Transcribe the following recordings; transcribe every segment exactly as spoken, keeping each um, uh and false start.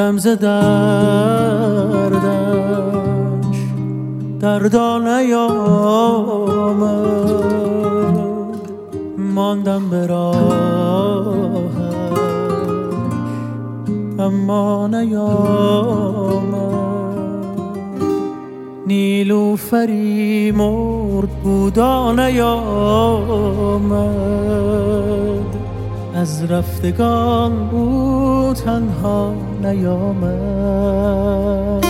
دلم ز دردش دردا نیامد، ماندم به راهش اما نیامد. نیلوفری مرد بودا نیامد، از رفتگان او تنها نیامد.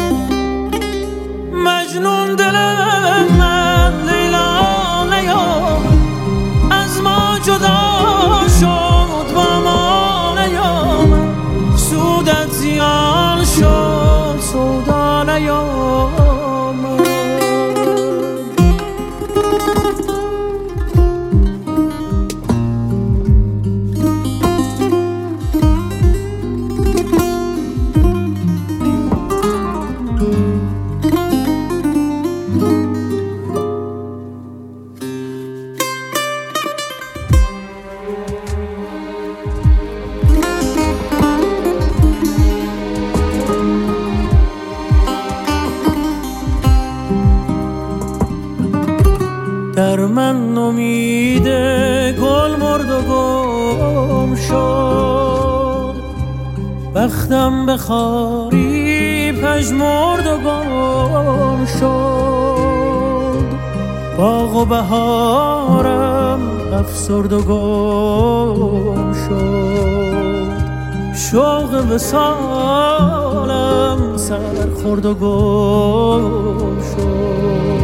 مجنون دل من لیلا نیامد، از ما جدا شد با ما نیامد. سودت زیان شد سودا نیامد. در من امید گل مرد و گم شد، بختم به خاری پژمرد و گم شد. باغ و بهارم افسرد و گم شد، شوق وصالم سر خورد و گم شد.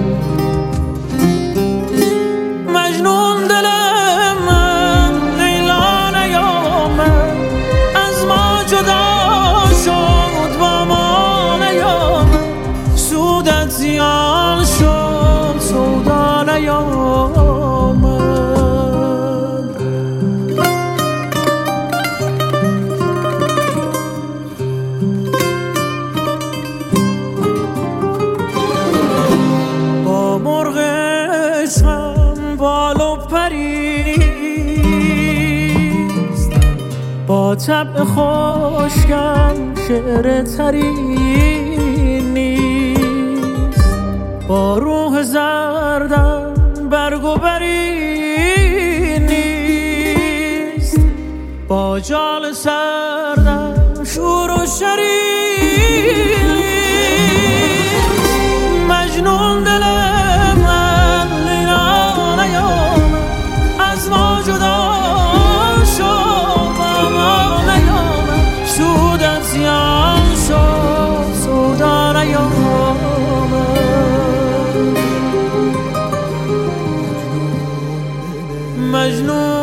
مجنون دل من لیلا نیامد، از ما جدا شد با ما نیامد. سودت زیان شد سودا نیامد. با مرغ عشقم بال و پریست، با طبع خشکم شعر تری نیست. با روح زردم برگ و بری نیست، با جال سردم شور و شری نیست. مجنون دل من لیلا نیامد، از ما جدا شد با ما نیامد. سودت زیان شد سودا نیامد. مجنون